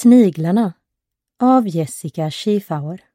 Sniglarna av Jessica Schiefauer.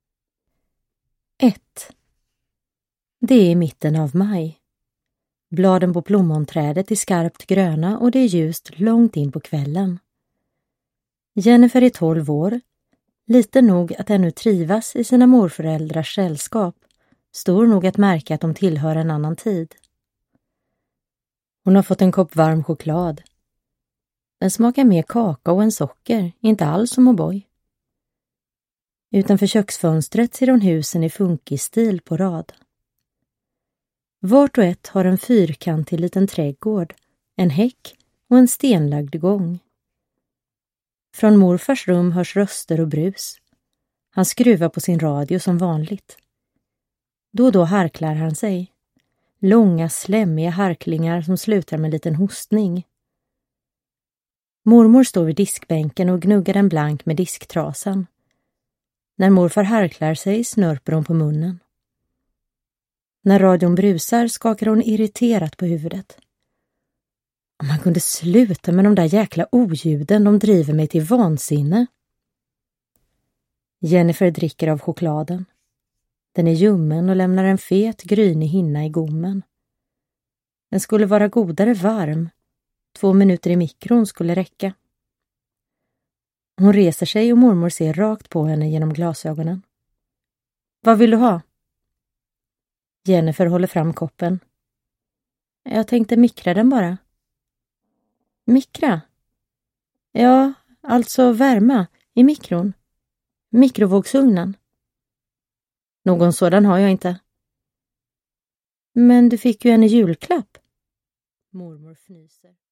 1. Det är mitten av maj. Bladen på plommonträdet är skarpt gröna och det är ljust långt in på kvällen. Jennifer är 12 år, liten nog att ännu trivas i sina morföräldrars sällskap, stor nog att märka att de tillhör en annan tid. Hon har fått en kopp varm choklad. Den smakar mer kakao än socker, inte alls som O'boy. Utanför köksfönstret ser hon husen i funkisstil på rad. Vart och ett har en fyrkantig liten trädgård, en häck och en stenlagd gång. Från morfars rum hörs röster och brus. Han skruvar på sin radio som vanligt. Då och då harklar han sig. Långa, slämmiga harklingar som slutar med en liten hostning. Mormor står vid diskbänken och gnuggar den blank med disktrasan. När morfar harklar sig snörper hon på munnen. När radion brusar skakar hon irriterat på huvudet. Om man kunde sluta med de där jäkla oljuden, de driver mig till vansinne. Jennifer dricker av chokladen. Den är ljummen och lämnar en fet, grynig hinna i gommen. Den skulle vara godare varm. 2 minuter i mikron skulle räcka. Hon reser sig och mormor ser rakt på henne genom glasögonen. Vad vill du ha? Jennifer håller fram koppen. Jag tänkte mikra den bara. Mikra? Ja, alltså värma i mikron. Mikrovågsugnen. Någon sådan har jag inte. Men du fick ju en julklapp. Mormor fnyser.